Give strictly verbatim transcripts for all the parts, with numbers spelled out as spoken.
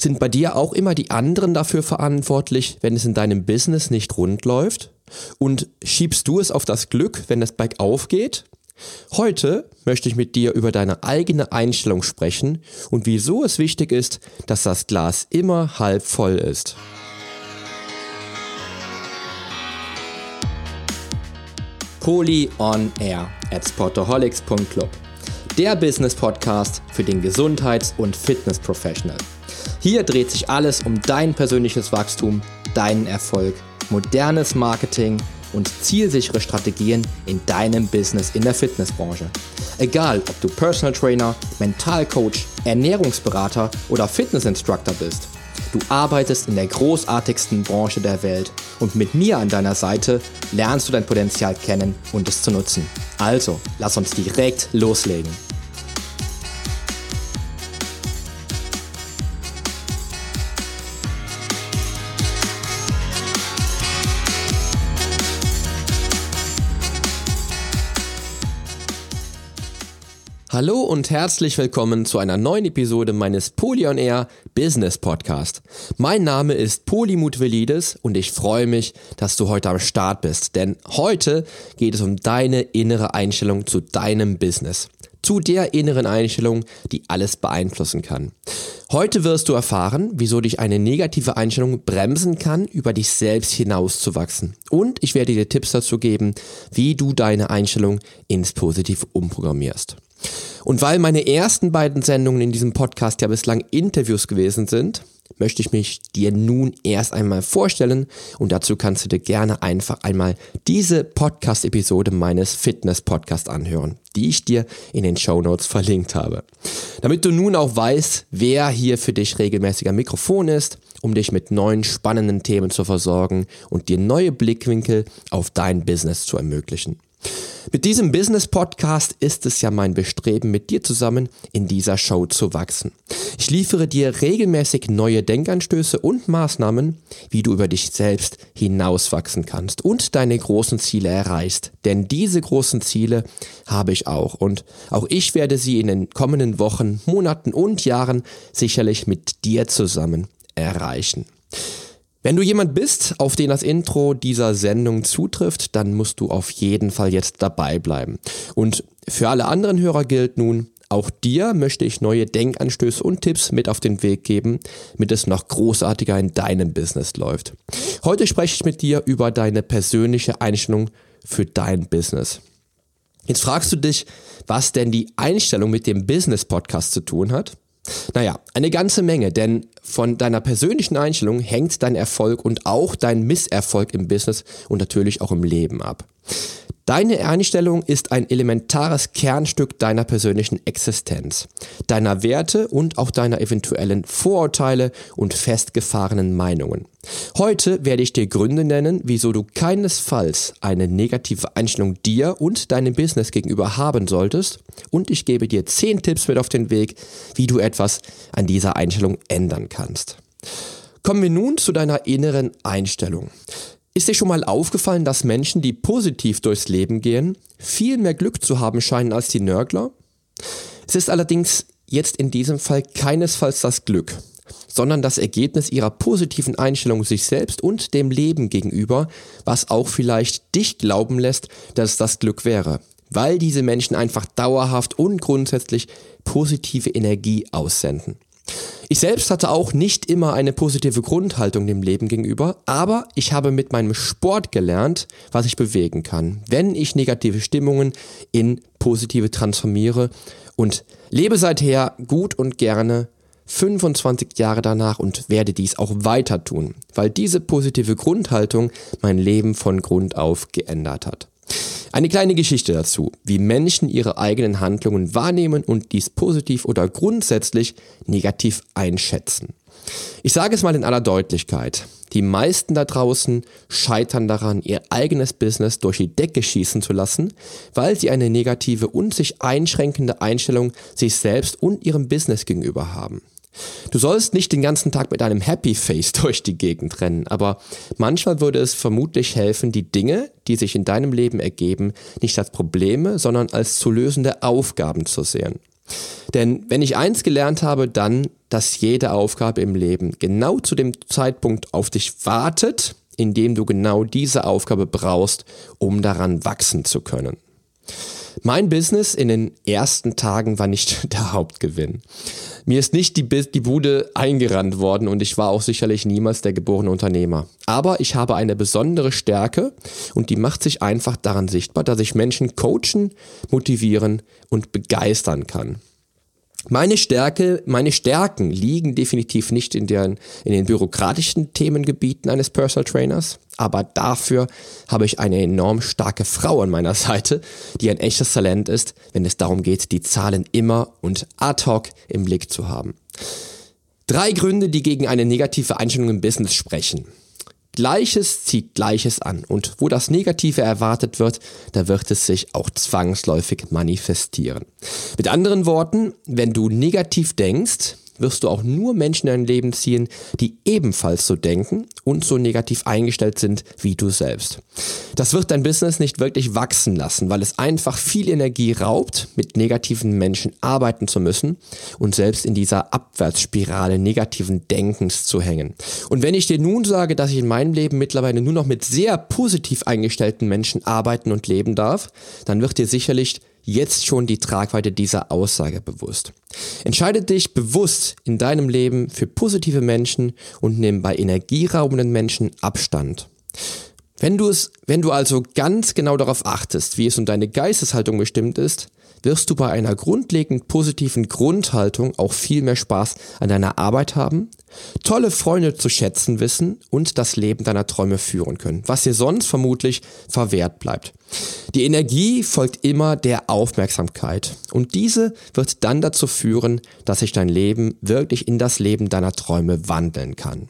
Sind bei dir auch immer die anderen dafür verantwortlich, wenn es in deinem Business nicht rund läuft? Und schiebst du es auf das Glück, wenn es bergauf geht? Heute möchte ich mit dir über deine eigene Einstellung sprechen und wieso es wichtig ist, dass das Glas immer halb voll ist. Poly on Air at sportaholics punkt club. Der Business-Podcast für den Gesundheits- und Fitness-Professional. Hier dreht sich alles um dein persönliches Wachstum, deinen Erfolg, modernes Marketing und zielsichere Strategien in deinem Business in der Fitnessbranche. Egal, ob du Personal Trainer, Mentalcoach, Ernährungsberater oder Fitnessinstructor bist. Du arbeitest in der großartigsten Branche der Welt und mit mir an deiner Seite lernst du dein Potenzial kennen und es zu nutzen. Also, lass uns direkt loslegen. Hallo und herzlich willkommen zu einer neuen Episode meines Poly on Air Business Podcast. Mein Name ist Poli Mutvelidis und ich freue mich, dass du heute am Start bist, denn heute geht es um deine innere Einstellung zu deinem Business. Zu der inneren Einstellung, die alles beeinflussen kann. Heute wirst du erfahren, wieso dich eine negative Einstellung bremsen kann, über dich selbst hinauszuwachsen. Und ich werde dir Tipps dazu geben, wie du deine Einstellung ins Positive umprogrammierst. Und weil meine ersten beiden Sendungen in diesem Podcast ja bislang Interviews gewesen sind, möchte ich mich dir nun erst einmal vorstellen und dazu kannst du dir gerne einfach einmal diese Podcast-Episode meines Fitness-Podcasts anhören, die ich dir in den Shownotes verlinkt habe. Damit du nun auch weißt, wer hier für dich regelmäßig am Mikrofon ist, um dich mit neuen spannenden Themen zu versorgen und dir neue Blickwinkel auf dein Business zu ermöglichen. Mit diesem Business-Podcast ist es ja mein Bestreben, mit dir zusammen in dieser Show zu wachsen. Ich liefere dir regelmäßig neue Denkanstöße und Maßnahmen, wie du über dich selbst hinauswachsen kannst und deine großen Ziele erreichst. Denn diese großen Ziele habe ich auch und auch ich werde sie in den kommenden Wochen, Monaten und Jahren sicherlich mit dir zusammen erreichen. Wenn du jemand bist, auf den das Intro dieser Sendung zutrifft, dann musst du auf jeden Fall jetzt dabei bleiben. Und für alle anderen Hörer gilt nun, auch dir möchte ich neue Denkanstöße und Tipps mit auf den Weg geben, damit es noch großartiger in deinem Business läuft. Heute spreche ich mit dir über deine persönliche Einstellung für dein Business. Jetzt fragst du dich, was denn die Einstellung mit dem Business-Podcast zu tun hat? Naja, eine ganze Menge, denn von deiner persönlichen Einstellung hängt dein Erfolg und auch dein Misserfolg im Business und natürlich auch im Leben ab. Deine Einstellung ist ein elementares Kernstück deiner persönlichen Existenz, deiner Werte und auch deiner eventuellen Vorurteile und festgefahrenen Meinungen. Heute werde ich dir Gründe nennen, wieso du keinesfalls eine negative Einstellung dir und deinem Business gegenüber haben solltest, und ich gebe dir zehn Tipps mit auf den Weg, wie du etwas an dieser Einstellung ändern kannst. Kommen wir nun zu deiner inneren Einstellung. Ist dir schon mal aufgefallen, dass Menschen, die positiv durchs Leben gehen, viel mehr Glück zu haben scheinen als die Nörgler? Es ist allerdings jetzt in diesem Fall keinesfalls das Glück, sondern das Ergebnis ihrer positiven Einstellung sich selbst und dem Leben gegenüber, was auch vielleicht dich glauben lässt, dass es das Glück wäre, weil diese Menschen einfach dauerhaft und grundsätzlich positive Energie aussenden. Ich selbst hatte auch nicht immer eine positive Grundhaltung dem Leben gegenüber, aber ich habe mit meinem Sport gelernt, was ich bewegen kann, wenn ich negative Stimmungen in positive transformiere, und lebe seither gut und gerne fünfundzwanzig Jahre danach und werde dies auch weiter tun, weil diese positive Grundhaltung mein Leben von Grund auf geändert hat. Eine kleine Geschichte dazu, wie Menschen ihre eigenen Handlungen wahrnehmen und dies positiv oder grundsätzlich negativ einschätzen. Ich sage es mal in aller Deutlichkeit. Die meisten da draußen scheitern daran, ihr eigenes Business durch die Decke schießen zu lassen, weil sie eine negative und sich einschränkende Einstellung sich selbst und ihrem Business gegenüber haben. Du sollst nicht den ganzen Tag mit einem Happy Face durch die Gegend rennen, aber manchmal würde es vermutlich helfen, die Dinge, die sich in deinem Leben ergeben, nicht als Probleme, sondern als zu lösende Aufgaben zu sehen. Denn wenn ich eins gelernt habe, dann, dass jede Aufgabe im Leben genau zu dem Zeitpunkt auf dich wartet, in dem du genau diese Aufgabe brauchst, um daran wachsen zu können. Mein Business in den ersten Tagen war nicht der Hauptgewinn. Mir ist nicht die, die Bude eingerannt worden und ich war auch sicherlich niemals der geborene Unternehmer. Aber ich habe eine besondere Stärke und die macht sich einfach daran sichtbar, dass ich Menschen coachen, motivieren und begeistern kann. Meine Stärke, meine Stärken liegen definitiv nicht in, deren, in den bürokratischen Themengebieten eines Personal Trainers, aber dafür habe ich eine enorm starke Frau an meiner Seite, die ein echtes Talent ist, wenn es darum geht, die Zahlen immer und ad hoc im Blick zu haben. Drei Gründe, die gegen eine negative Einstellung im Business sprechen. Gleiches zieht Gleiches an und wo das Negative erwartet wird, da wird es sich auch zwangsläufig manifestieren. Mit anderen Worten, wenn du negativ denkst, wirst du auch nur Menschen in dein Leben ziehen, die ebenfalls so denken und so negativ eingestellt sind wie du selbst. Das wird dein Business nicht wirklich wachsen lassen, weil es einfach viel Energie raubt, mit negativen Menschen arbeiten zu müssen und selbst in dieser Abwärtsspirale negativen Denkens zu hängen. Und wenn ich dir nun sage, dass ich in meinem Leben mittlerweile nur noch mit sehr positiv eingestellten Menschen arbeiten und leben darf, dann wird dir sicherlich jetzt schon die Tragweite dieser Aussage bewusst. Entscheide dich bewusst in deinem Leben für positive Menschen und nimm bei energieraubenden Menschen Abstand. Wenn du es, wenn du also ganz genau darauf achtest, wie es um deine Geisteshaltung bestimmt ist, wirst du bei einer grundlegend positiven Grundhaltung auch viel mehr Spaß an deiner Arbeit haben, tolle Freunde zu schätzen wissen und das Leben deiner Träume führen können, was dir sonst vermutlich verwehrt bleibt. Die Energie folgt immer der Aufmerksamkeit und diese wird dann dazu führen, dass sich dein Leben wirklich in das Leben deiner Träume wandeln kann.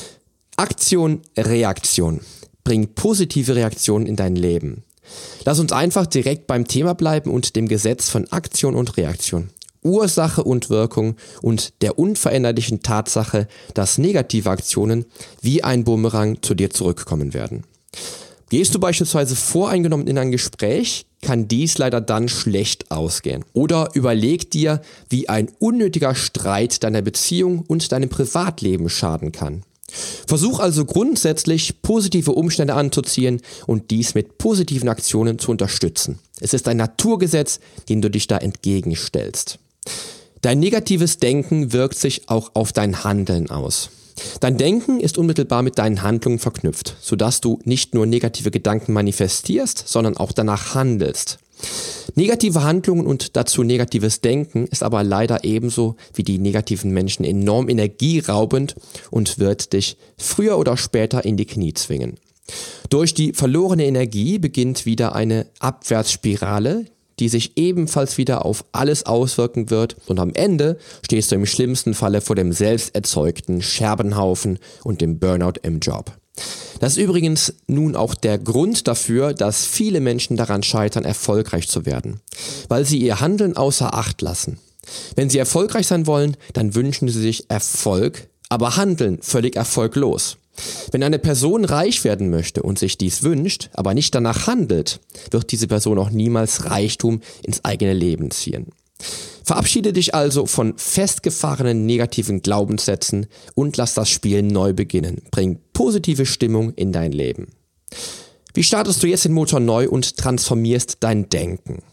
Aktion, Reaktion. Bring positive Reaktionen in dein Leben. Lass uns einfach direkt beim Thema bleiben und dem Gesetz von Aktion und Reaktion. Ursache und Wirkung und der unveränderlichen Tatsache, dass negative Aktionen wie ein Bumerang zu dir zurückkommen werden. Gehst du beispielsweise voreingenommen in ein Gespräch, kann dies leider dann schlecht ausgehen. Oder überleg dir, wie ein unnötiger Streit deiner Beziehung und deinem Privatleben schaden kann. Versuch also grundsätzlich positive Umstände anzuziehen und dies mit positiven Aktionen zu unterstützen. Es ist ein Naturgesetz, dem du dich da entgegenstellst. Dein negatives Denken wirkt sich auch auf dein Handeln aus. Dein Denken ist unmittelbar mit deinen Handlungen verknüpft, sodass du nicht nur negative Gedanken manifestierst, sondern auch danach handelst. Negative Handlungen und dazu negatives Denken ist aber leider ebenso wie die negativen Menschen enorm energieraubend und wird dich früher oder später in die Knie zwingen. Durch die verlorene Energie beginnt wieder eine Abwärtsspirale, die sich ebenfalls wieder auf alles auswirken wird und am Ende stehst du im schlimmsten Falle vor dem selbst erzeugten Scherbenhaufen und dem Burnout im Job. Das ist übrigens nun auch der Grund dafür, dass viele Menschen daran scheitern, erfolgreich zu werden, weil sie ihr Handeln außer Acht lassen. Wenn sie erfolgreich sein wollen, dann wünschen sie sich Erfolg, aber handeln völlig erfolglos. Wenn eine Person reich werden möchte und sich dies wünscht, aber nicht danach handelt, wird diese Person auch niemals Reichtum ins eigene Leben ziehen. Verabschiede dich also von festgefahrenen negativen Glaubenssätzen und lass das Spiel neu beginnen. Bring positive Stimmung in dein Leben. Wie startest du jetzt den Motor neu und transformierst dein Denken?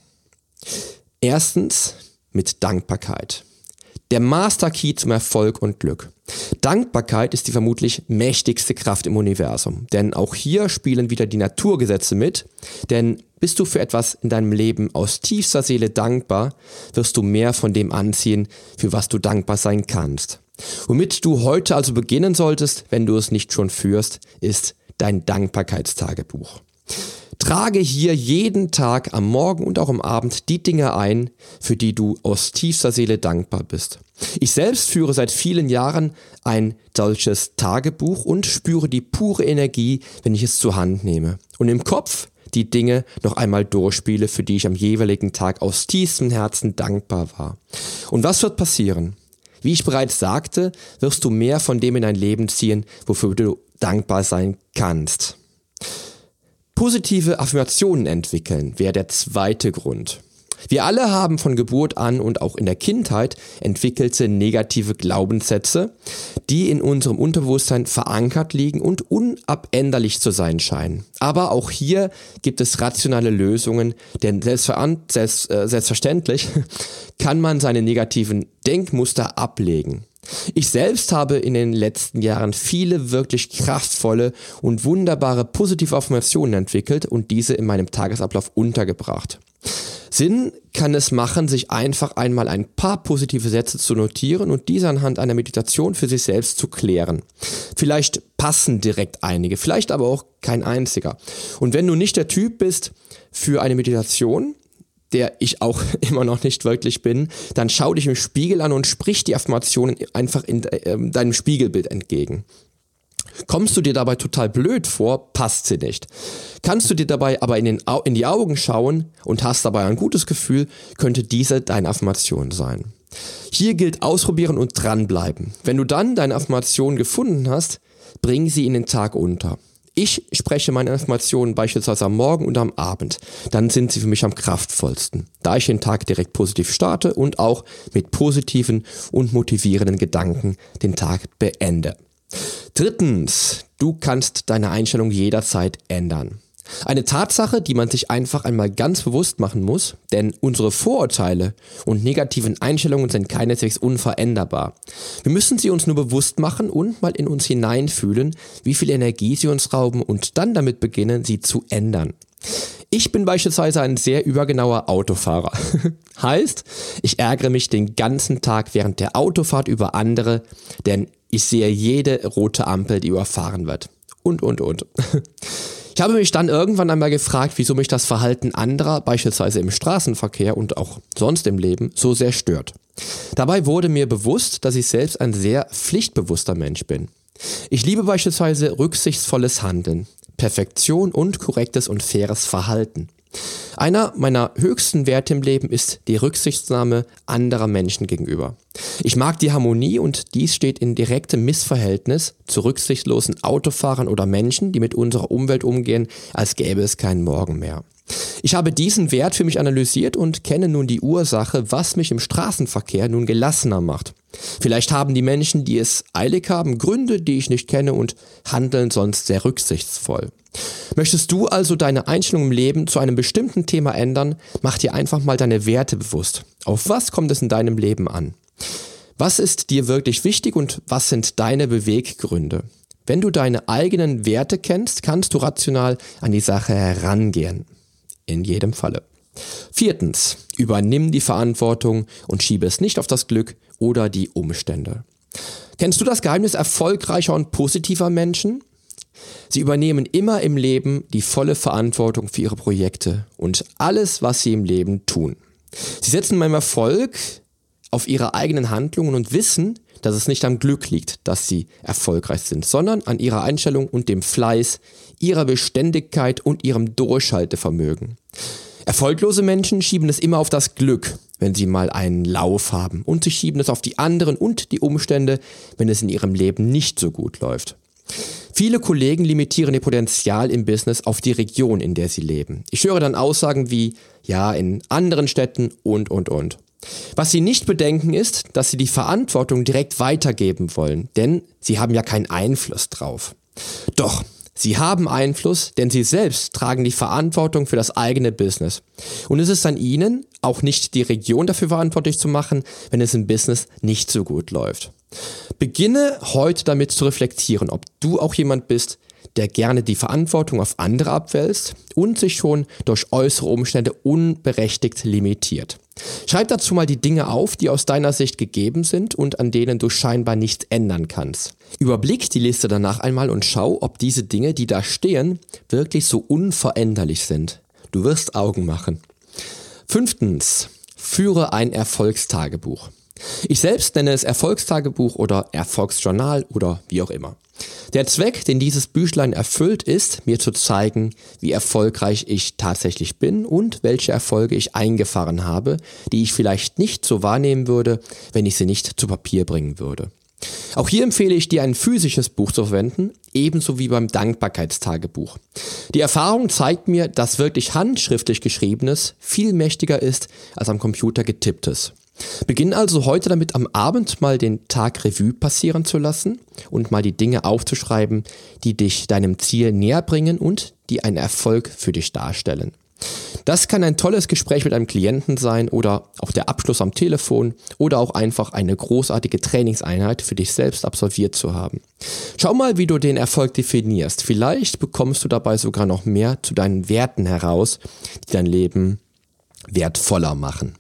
Erstens mit Dankbarkeit. Der Master Key zum Erfolg und Glück. Dankbarkeit ist die vermutlich mächtigste Kraft im Universum, denn auch hier spielen wieder die Naturgesetze mit, denn bist du für etwas in deinem Leben aus tiefster Seele dankbar, wirst du mehr von dem anziehen, für was du dankbar sein kannst. Womit du heute also beginnen solltest, wenn du es nicht schon führst, ist dein Dankbarkeitstagebuch. Trage hier jeden Tag am Morgen und auch am Abend die Dinge ein, für die du aus tiefster Seele dankbar bist. Ich selbst führe seit vielen Jahren ein solches Tagebuch und spüre die pure Energie, wenn ich es zur Hand nehme. Und im Kopf die Dinge noch einmal durchspiele, für die ich am jeweiligen Tag aus tiefstem Herzen dankbar war. Und was wird passieren? Wie ich bereits sagte, wirst du mehr von dem in dein Leben ziehen, wofür du dankbar sein kannst. Positive Affirmationen entwickeln wäre der zweite Grund. Wir alle haben von Geburt an und auch in der Kindheit entwickelte negative Glaubenssätze, die in unserem Unterbewusstsein verankert liegen und unabänderlich zu sein scheinen. Aber auch hier gibt es rationale Lösungen, denn selbst, äh, selbstverständlich kann man seine negativen Denkmuster ablegen. Ich selbst habe in den letzten Jahren viele wirklich kraftvolle und wunderbare positive Affirmationen entwickelt und diese in meinem Tagesablauf untergebracht. Sinn kann es machen, sich einfach einmal ein paar positive Sätze zu notieren und diese anhand einer Meditation für sich selbst zu klären. Vielleicht passen direkt einige, vielleicht aber auch kein einziger. Und wenn du nicht der Typ bist für eine Meditation, der ich auch immer noch nicht wirklich bin, dann schau dich im Spiegel an und sprich die Affirmationen einfach in äh, deinem Spiegelbild entgegen. Kommst du dir dabei total blöd vor, passt sie nicht. Kannst du dir dabei aber in, den Au- in die Augen schauen und hast dabei ein gutes Gefühl, könnte diese deine Affirmation sein. Hier gilt ausprobieren und dranbleiben. Wenn du dann deine Affirmation gefunden hast, bring sie in den Tag unter. Ich spreche meine Affirmationen beispielsweise am Morgen und am Abend. Dann sind sie für mich am kraftvollsten, da ich den Tag direkt positiv starte und auch mit positiven und motivierenden Gedanken den Tag beende. Drittens, du kannst deine Einstellung jederzeit ändern. Eine Tatsache, die man sich einfach einmal ganz bewusst machen muss, denn unsere Vorurteile und negativen Einstellungen sind keineswegs unveränderbar. Wir müssen sie uns nur bewusst machen und mal in uns hineinfühlen, wie viel Energie sie uns rauben und dann damit beginnen, sie zu ändern. Ich bin beispielsweise ein sehr übergenauer Autofahrer. Heißt, ich ärgere mich den ganzen Tag während der Autofahrt über andere, denn ich sehe jede rote Ampel, die überfahren wird. Und, und, und. Ich habe mich dann irgendwann einmal gefragt, wieso mich das Verhalten anderer, beispielsweise im Straßenverkehr und auch sonst im Leben, so sehr stört. Dabei wurde mir bewusst, dass ich selbst ein sehr pflichtbewusster Mensch bin. Ich liebe beispielsweise rücksichtsvolles Handeln, Perfektion und korrektes und faires Verhalten. Einer meiner höchsten Werte im Leben ist die Rücksichtnahme anderer Menschen gegenüber. Ich mag die Harmonie und dies steht in direktem Missverhältnis zu rücksichtslosen Autofahrern oder Menschen, die mit unserer Umwelt umgehen, als gäbe es keinen Morgen mehr. Ich habe diesen Wert für mich analysiert und kenne nun die Ursache, was mich im Straßenverkehr nun gelassener macht. Vielleicht haben die Menschen, die es eilig haben, Gründe, die ich nicht kenne und handeln sonst sehr rücksichtsvoll. Möchtest du also deine Einstellung im Leben zu einem bestimmten Thema ändern, mach dir einfach mal deine Werte bewusst. Auf was kommt es in deinem Leben an? Was ist dir wirklich wichtig und was sind deine Beweggründe? Wenn du deine eigenen Werte kennst, kannst du rational an die Sache herangehen. In jedem Falle. Viertens, übernimm die Verantwortung und schiebe es nicht auf das Glück oder die Umstände. Kennst du das Geheimnis erfolgreicher und positiver Menschen? Sie übernehmen immer im Leben die volle Verantwortung für ihre Projekte und alles, was sie im Leben tun. Sie setzen beim Erfolg auf ihre eigenen Handlungen und wissen, dass es nicht am Glück liegt, dass sie erfolgreich sind, sondern an ihrer Einstellung und dem Fleiß, ihrer Beständigkeit und ihrem Durchhaltevermögen. Erfolglose Menschen schieben es immer auf das Glück, wenn sie mal einen Lauf haben, und sie schieben es auf die anderen und die Umstände, wenn es in ihrem Leben nicht so gut läuft. Viele Kollegen limitieren ihr Potenzial im Business auf die Region, in der sie leben. Ich höre dann Aussagen wie, ja, in anderen Städten und, und, und. Was sie nicht bedenken ist, dass sie die Verantwortung direkt weitergeben wollen, denn sie haben ja keinen Einfluss drauf. Doch, sie haben Einfluss, denn sie selbst tragen die Verantwortung für das eigene Business. Und es ist an ihnen, auch nicht die Region dafür verantwortlich zu machen, wenn es im Business nicht so gut läuft. Beginne heute damit zu reflektieren, ob du auch jemand bist, der gerne die Verantwortung auf andere abwälzt und sich schon durch äußere Umstände unberechtigt limitiert. Schreib dazu mal die Dinge auf, die aus deiner Sicht gegeben sind und an denen du scheinbar nichts ändern kannst. Überblick die Liste danach einmal und schau, ob diese Dinge, die da stehen, wirklich so unveränderlich sind. Du wirst Augen machen. Fünftens, führe ein Erfolgstagebuch. Ich selbst nenne es Erfolgstagebuch oder Erfolgsjournal oder wie auch immer. Der Zweck, den dieses Büchlein erfüllt, ist, mir zu zeigen, wie erfolgreich ich tatsächlich bin und welche Erfolge ich eingefahren habe, die ich vielleicht nicht so wahrnehmen würde, wenn ich sie nicht zu Papier bringen würde. Auch hier empfehle ich dir, ein physisches Buch zu verwenden, ebenso wie beim Dankbarkeitstagebuch. Die Erfahrung zeigt mir, dass wirklich handschriftlich Geschriebenes viel mächtiger ist als am Computer getipptes. Beginn also heute damit, am Abend mal den Tag Revue passieren zu lassen und mal die Dinge aufzuschreiben, die dich deinem Ziel näher bringen und die einen Erfolg für dich darstellen. Das kann ein tolles Gespräch mit einem Klienten sein oder auch der Abschluss am Telefon oder auch einfach eine großartige Trainingseinheit für dich selbst absolviert zu haben. Schau mal, wie du den Erfolg definierst. Vielleicht bekommst du dabei sogar noch mehr zu deinen Werten heraus, die dein Leben wertvoller machen.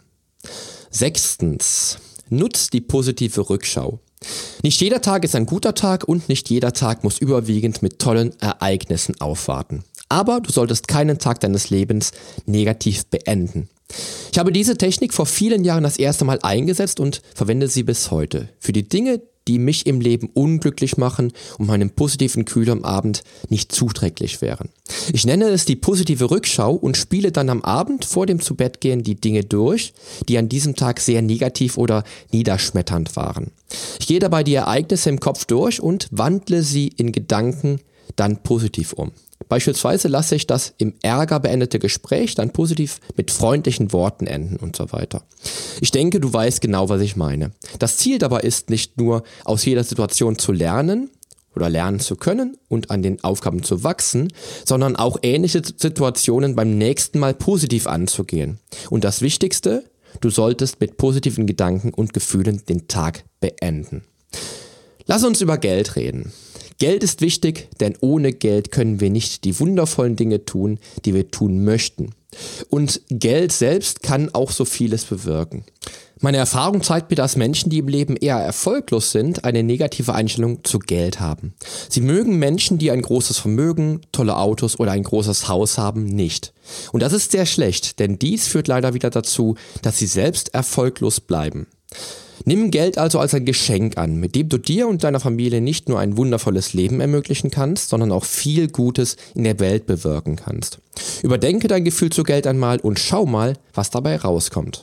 Sechstens, nutz die positive Rückschau. Nicht jeder Tag ist ein guter Tag und nicht jeder Tag muss überwiegend mit tollen Ereignissen aufwarten. Aber du solltest keinen Tag deines Lebens negativ beenden. Ich habe diese Technik vor vielen Jahren das erste Mal eingesetzt und verwende sie bis heute. Für die Dinge, die mich im Leben unglücklich machen und meinem positiven Kühl am Abend nicht zuträglich wären. Ich nenne es die positive Rückschau und spiele dann am Abend vor dem Zubettgehen die Dinge durch, die an diesem Tag sehr negativ oder niederschmetternd waren. Ich gehe dabei die Ereignisse im Kopf durch und wandle sie in Gedanken dann positiv um. Beispielsweise lasse ich das im Ärger beendete Gespräch dann positiv mit freundlichen Worten enden und so weiter. Ich denke, du weißt genau, was ich meine. Das Ziel dabei ist nicht nur, aus jeder Situation zu lernen oder lernen zu können und an den Aufgaben zu wachsen, sondern auch ähnliche Situationen beim nächsten Mal positiv anzugehen. Und das Wichtigste, du solltest mit positiven Gedanken und Gefühlen den Tag beenden. Lass uns über Geld reden. Geld ist wichtig, denn ohne Geld können wir nicht die wundervollen Dinge tun, die wir tun möchten. Und Geld selbst kann auch so vieles bewirken. Meine Erfahrung zeigt mir, dass Menschen, die im Leben eher erfolglos sind, eine negative Einstellung zu Geld haben. Sie mögen Menschen, die ein großes Vermögen, tolle Autos oder ein großes Haus haben, nicht. Und das ist sehr schlecht, denn dies führt leider wieder dazu, dass sie selbst erfolglos bleiben. Nimm Geld also als ein Geschenk an, mit dem du dir und deiner Familie nicht nur ein wundervolles Leben ermöglichen kannst, sondern auch viel Gutes in der Welt bewirken kannst. Überdenke dein Gefühl zu Geld einmal und schau mal, was dabei rauskommt.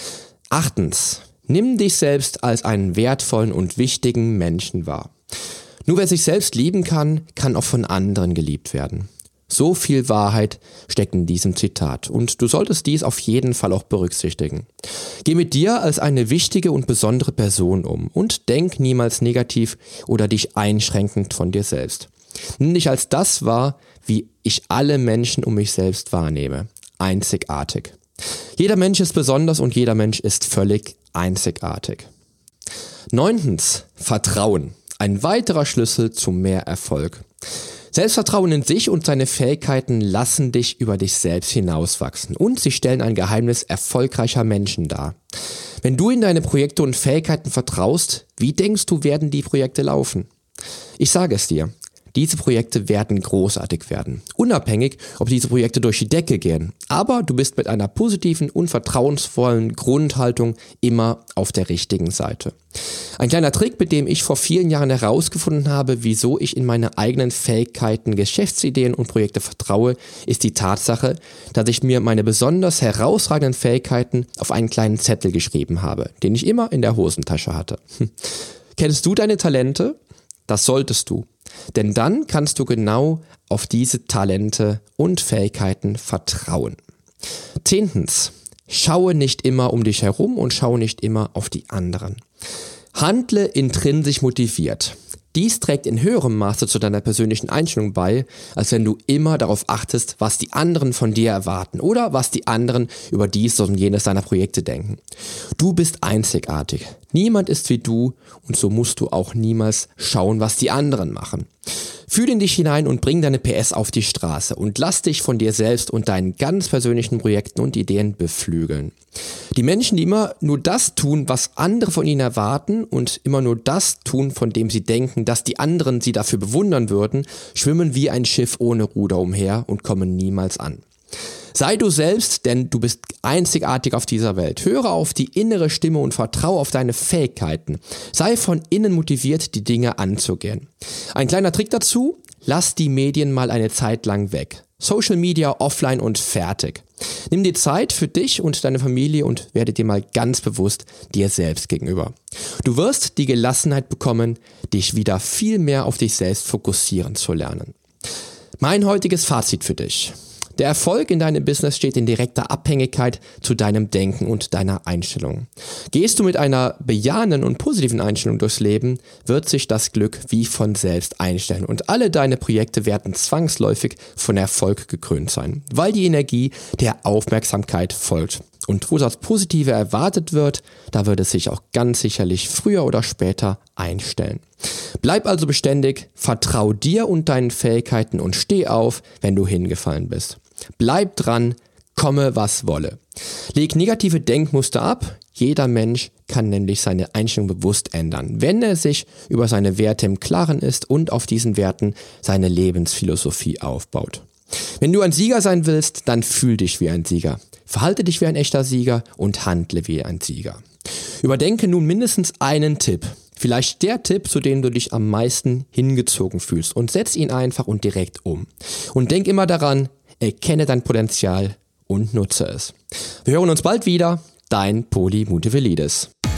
Achtens, nimm dich selbst als einen wertvollen und wichtigen Menschen wahr. Nur wer sich selbst lieben kann, kann auch von anderen geliebt werden. So viel Wahrheit steckt in diesem Zitat und du solltest dies auf jeden Fall auch berücksichtigen. Geh mit dir als eine wichtige und besondere Person um und denk niemals negativ oder dich einschränkend von dir selbst. Nimm dich als das wahr, wie ich alle Menschen um mich selbst wahrnehme. Einzigartig. Jeder Mensch ist besonders und jeder Mensch ist völlig einzigartig. Neuntens, Vertrauen. Ein weiterer Schlüssel zu mehr Erfolg. Selbstvertrauen in sich und seine Fähigkeiten lassen dich über dich selbst hinauswachsen und sie stellen ein Geheimnis erfolgreicher Menschen dar. Wenn du in deine Projekte und Fähigkeiten vertraust, wie denkst du, werden die Projekte laufen? Ich sage es dir, diese Projekte werden großartig werden, unabhängig, ob diese Projekte durch die Decke gehen. Aber du bist mit einer positiven und vertrauensvollen Grundhaltung immer auf der richtigen Seite. Ein kleiner Trick, mit dem ich vor vielen Jahren herausgefunden habe, wieso ich in meine eigenen Fähigkeiten, Geschäftsideen und Projekte vertraue, ist die Tatsache, dass ich mir meine besonders herausragenden Fähigkeiten auf einen kleinen Zettel geschrieben habe, den ich immer in der Hosentasche hatte. Hm. Kennst du deine Talente? Das solltest du. Denn dann kannst du genau auf diese Talente und Fähigkeiten vertrauen. Zehntens, schaue nicht immer um dich herum und schaue nicht immer auf die anderen. Handle intrinsisch motiviert. Dies trägt in höherem Maße zu deiner persönlichen Einstellung bei, als wenn du immer darauf achtest, was die anderen von dir erwarten oder was die anderen über dies und jenes deiner Projekte denken. Du bist einzigartig. Niemand ist wie du und so musst du auch niemals schauen, was die anderen machen. Fühl in dich hinein und bring deine P S auf die Straße und lass dich von dir selbst und deinen ganz persönlichen Projekten und Ideen beflügeln. Die Menschen, die immer nur das tun, was andere von ihnen erwarten und immer nur das tun, von dem sie denken, dass die anderen sie dafür bewundern würden, schwimmen wie ein Schiff ohne Ruder umher und kommen niemals an. Sei du selbst, denn du bist einzigartig auf dieser Welt. Höre auf die innere Stimme und vertraue auf deine Fähigkeiten. Sei von innen motiviert, die Dinge anzugehen. Ein kleiner Trick dazu, lass die Medien mal eine Zeit lang weg. Social Media offline und fertig. Nimm dir Zeit für dich und deine Familie und werde dir mal ganz bewusst dir selbst gegenüber. Du wirst die Gelassenheit bekommen, dich wieder viel mehr auf dich selbst fokussieren zu lernen. Mein heutiges Fazit für dich. Der Erfolg in deinem Business steht in direkter Abhängigkeit zu deinem Denken und deiner Einstellung. Gehst du mit einer bejahenden und positiven Einstellung durchs Leben, wird sich das Glück wie von selbst einstellen und alle deine Projekte werden zwangsläufig von Erfolg gekrönt sein, weil die Energie der Aufmerksamkeit folgt. Und wo das Positive erwartet wird, da wird es sich auch ganz sicherlich früher oder später einstellen. Bleib also beständig, vertrau dir und deinen Fähigkeiten und steh auf, wenn du hingefallen bist. Bleib dran, komme was wolle. Leg negative Denkmuster ab. Jeder Mensch kann nämlich seine Einstellung bewusst ändern, wenn er sich über seine Werte im Klaren ist und auf diesen Werten seine Lebensphilosophie aufbaut. Wenn du ein Sieger sein willst, dann fühl dich wie ein Sieger. Verhalte dich wie ein echter Sieger und handle wie ein Sieger. Überdenke nun mindestens einen Tipp. Vielleicht der Tipp, zu dem du dich am meisten hingezogen fühlst und setz ihn einfach und direkt um. Und denk immer daran, erkenne dein Potenzial und nutze es. Wir hören uns bald wieder. Dein Poli Mutevelidis.